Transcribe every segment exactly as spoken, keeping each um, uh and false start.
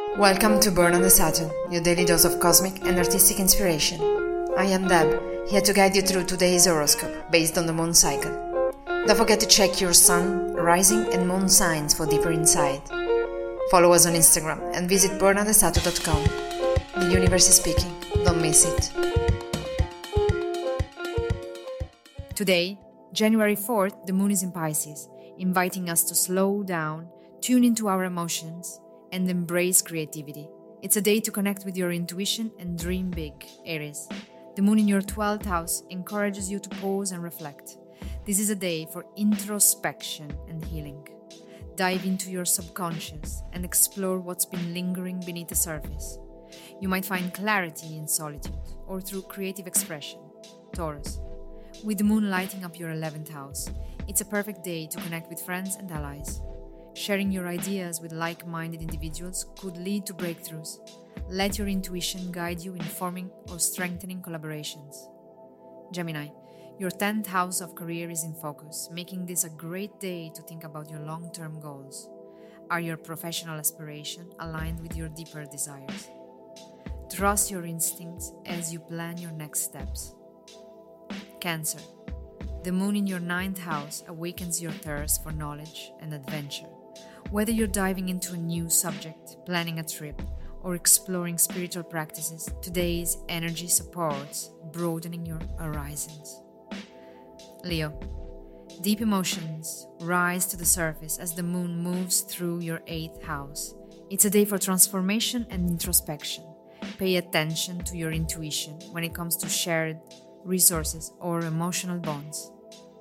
Welcome to Burn on the Saturn, your daily dose of cosmic and artistic inspiration. I am Deb, here to guide you through today's horoscope based on the moon cycle. Don't forget to check your sun, rising and moon signs for deeper insight. Follow us on Instagram and visit burn on the saturn dot com. The universe is speaking, don't miss it. Today, January fourth, the moon is in Pisces, inviting us to slow down, tune into our emotions, and embrace creativity. It's a day to connect with your intuition and dream big, Aries. The moon in your twelfth house encourages you to pause and reflect. This is a day for introspection and healing. Dive into your subconscious and explore what's been lingering beneath the surface. You might find clarity in solitude or through creative expression, Taurus. With the moon lighting up your eleventh house, it's a perfect day to connect with friends and allies. Sharing your ideas with like-minded individuals could lead to breakthroughs. Let your intuition guide you in forming or strengthening collaborations. Gemini, your tenth house of career is in focus, making this a great day to think about your long-term goals. Are your professional aspirations aligned with your deeper desires? Trust your instincts as you plan your next steps. Cancer, the moon in your ninth house awakens your thirst for knowledge and adventure. Whether you're diving into a new subject, planning a trip, or exploring spiritual practices, today's energy supports broadening your horizons. Leo, deep emotions rise to the surface as the moon moves through your eighth house. It's a day for transformation and introspection. Pay attention to your intuition when it comes to shared resources or emotional bonds.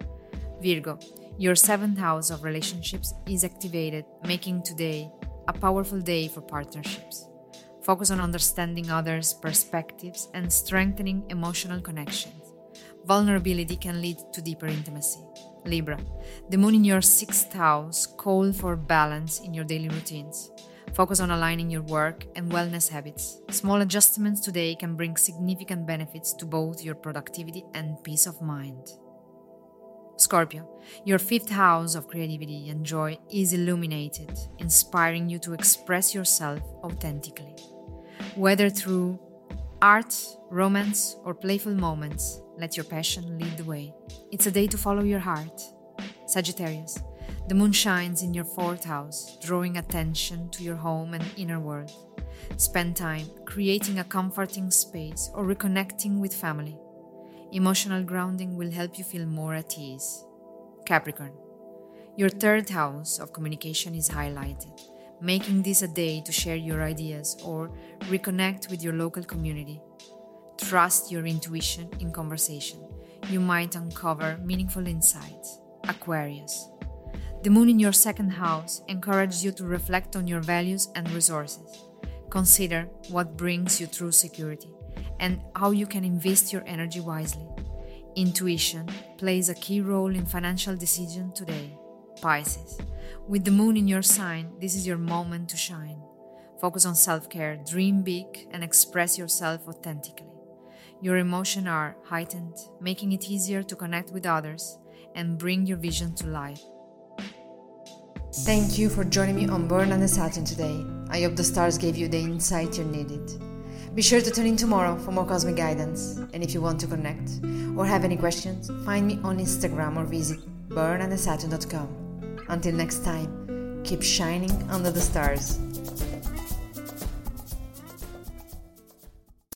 Virgo, your seventh house of relationships is activated, making today a powerful day for partnerships. Focus on understanding others' perspectives and strengthening emotional connections. Vulnerability can lead to deeper intimacy. Libra, the moon in your sixth house calls for balance in your daily routines. Focus on aligning your work and wellness habits. Small adjustments today can bring significant benefits to both your productivity and peace of mind. Scorpio, your fifth house of creativity and joy is illuminated, inspiring you to express yourself authentically. Whether through art, romance, or playful moments, let your passion lead the way. It's a day to follow your heart. Sagittarius, the moon shines in your fourth house, drawing attention to your home and inner world. Spend time creating a comforting space or reconnecting with family. Emotional grounding will help you feel more at ease. Capricorn, your third house of communication is highlighted, making this a day to share your ideas or reconnect with your local community. Trust your intuition in conversation. You might uncover meaningful insights. Aquarius, the moon in your second house encourages you to reflect on your values and resources. Consider what brings you true security and how you can invest your energy wisely. Intuition plays a key role in financial decisions today. Pisces, with the moon in your sign, this is your moment to shine. Focus on self-care, dream big, and express yourself authentically. Your emotions are heightened, making it easier to connect with others and bring your vision to life. Thank you for joining me on Burn on the Saturn today. I hope the stars gave you the insight you needed. Be sure to tune in tomorrow for more cosmic guidance. And if you want to connect or have any questions, find me on Instagram or visit burn on the saturn dot com. Until next time, keep shining under the stars.